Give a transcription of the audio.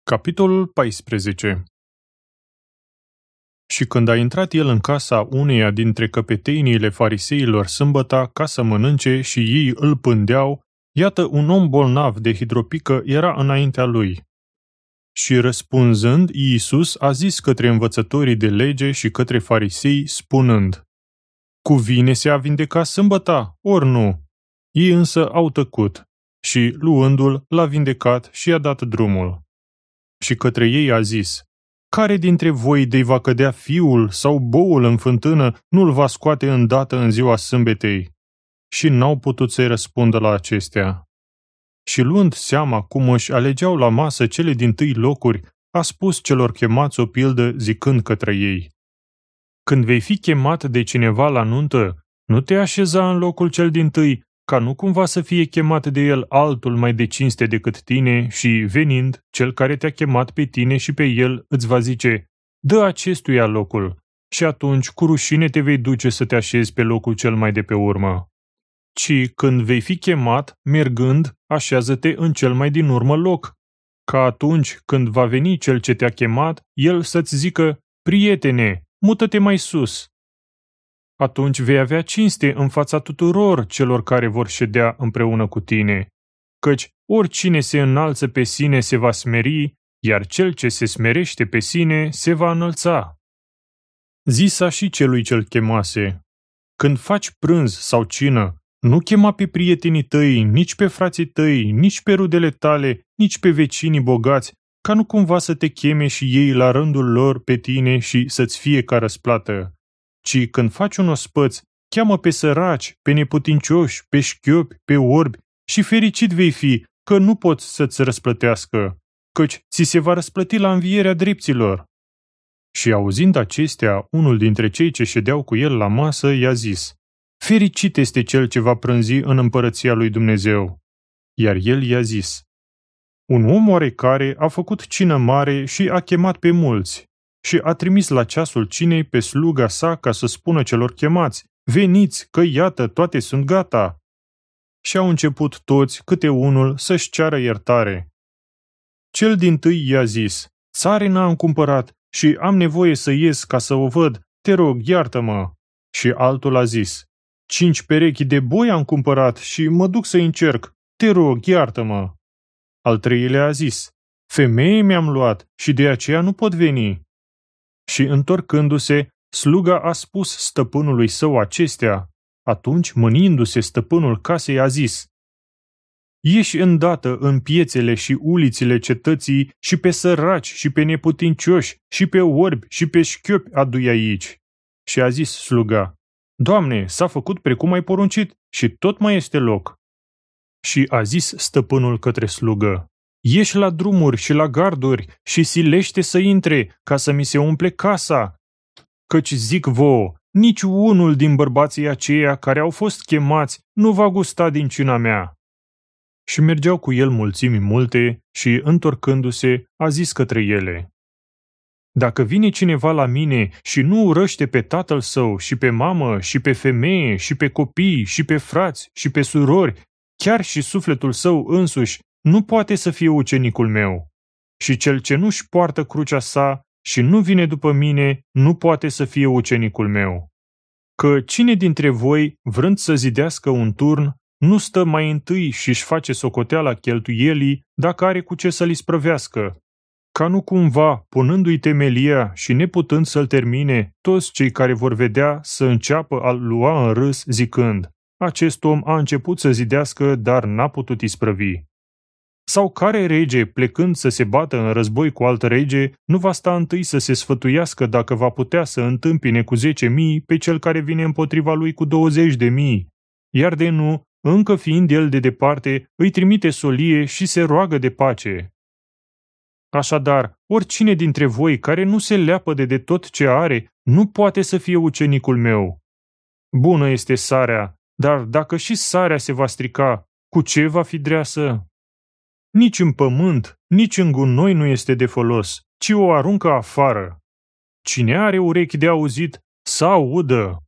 Capitolul 14. Și când a intrat el în casa uneia dintre căpeteiniile fariseilor sâmbăta ca să mănânce și ei îl pândeau, iată un om bolnav de hidropică era înaintea lui. Și răspunzând, Iisus a zis către învățătorii de lege și către farisei, spunând: Cuvine-se a vindeca sâmbăta, ori nu? Ei însă au tăcut și, luându-l, l-a vindecat și i-a dat drumul. Și către ei a zis: Care dintre voi de-i va cădea fiul sau boul în fântână, nu-l va scoate îndată în ziua sâmbetei? Și n-au putut să-i răspundă la acestea. Și luând seama cum își alegeau la masă cele dintâi locuri, a spus celor chemați o pildă zicând către ei: Când vei fi chemat de cineva la nuntă, nu te așeza în locul cel dintâi, ca nu cumva să fie chemat de el altul mai de cinste decât tine și, venind, cel care te-a chemat pe tine și pe el îți va zice: Dă acestuia locul, și atunci cu rușine te vei duce să te așezi pe locul cel mai de pe urmă. Ci când vei fi chemat, mergând, așează-te în cel mai din urmă loc, ca atunci când va veni cel ce te-a chemat, el să-ți zică: Prietene, mută-te mai sus. Atunci vei avea cinste în fața tuturor celor care vor ședea împreună cu tine, căci oricine se înalță pe sine se va smeri, iar cel ce se smerește pe sine se va înălța. Zisa și celui ce-l chemase: Când faci prânz sau cină, nu chema pe prietenii tăi, nici pe frații tăi, nici pe rudele tale, nici pe vecinii bogați, ca nu cumva să te cheme și ei la rândul lor pe tine și să-ți fie ca răsplată. Ci când faci un ospăț, cheamă pe săraci, pe neputincioși, pe șchiopi, pe orbi și fericit vei fi, că nu poți să-ți răsplătească, căci ți se va răsplăti la învierea drepților. Și auzind acestea, unul dintre cei ce ședeau cu el la masă i-a zis: Fericit este cel ce va prânzi în împărăția lui Dumnezeu. Iar el i-a zis: Un om oarecare a făcut cină mare și a chemat pe mulți. Și a trimis la ceasul cinei pe sluga sa ca să spună celor chemați: Veniți, că iată, toate sunt gata. Și au început toți, câte unul, să-și ceară iertare. Cel dintâi i-a zis: Țarina am cumpărat și am nevoie să ies ca să o văd, te rog, iartă-mă. Și altul a zis: 5 perechi de boi am cumpărat și mă duc să încerc, te rog, iartă-mă. Al treilea a zis: Femeie mi-am luat și de aceea nu pot veni. Și întorcându-se, sluga a spus stăpânului său acestea. Atunci, mâniindu-se stăpânul casei, a zis: Ieși îndată în piețele și ulițile cetății și pe săraci și pe neputincioși și pe orbi și pe șchiopi adu-i aici. Și a zis sluga: Doamne, s-a făcut precum ai poruncit și tot mai este loc. Și a zis stăpânul către slugă: Ieși la drumuri și la garduri și silește să intre, ca să mi se umple casa. Căci zic vouă, nici unul din bărbații aceia care au fost chemați nu va gusta din cina mea. Și mergeau cu el mulțimi multe și, întorcându-se, a zis către ele: Dacă vine cineva la mine și nu urăște pe tatăl său și pe mamă și pe femeie și pe copii și pe frați și pe surori, chiar și sufletul său însuși, nu poate să fie ucenicul meu. Și cel ce nu-și poartă crucea sa și nu vine după mine, nu poate să fie ucenicul meu. Că cine dintre voi, vrând să zidească un turn, nu stă mai întâi și-și face socoteala cheltuielii dacă are cu ce să-l isprăvească, ca nu cumva, punându-i temelia și neputând să-l termine, toți cei care vor vedea să înceapă a-l lua în râs zicând: Acest om a început să zidească, dar n-a putut isprăvi. Sau care rege, plecând să se bată în război cu alt rege, nu va sta întâi să se sfătuiască dacă va putea să întâmpine cu 10.000 pe cel care vine împotriva lui cu 20.000, iar de nu, încă fiind el de departe, îi trimite solie și se roagă de pace. Așadar, oricine dintre voi care nu se leapăde de tot ce are, nu poate să fie ucenicul meu. Bună este sarea, dar dacă și sarea se va strica, cu ce va fi dreasă? Nici în pământ, nici în gunoi nu este de folos, ci o aruncă afară. Cine are urechi de auzit, să audă.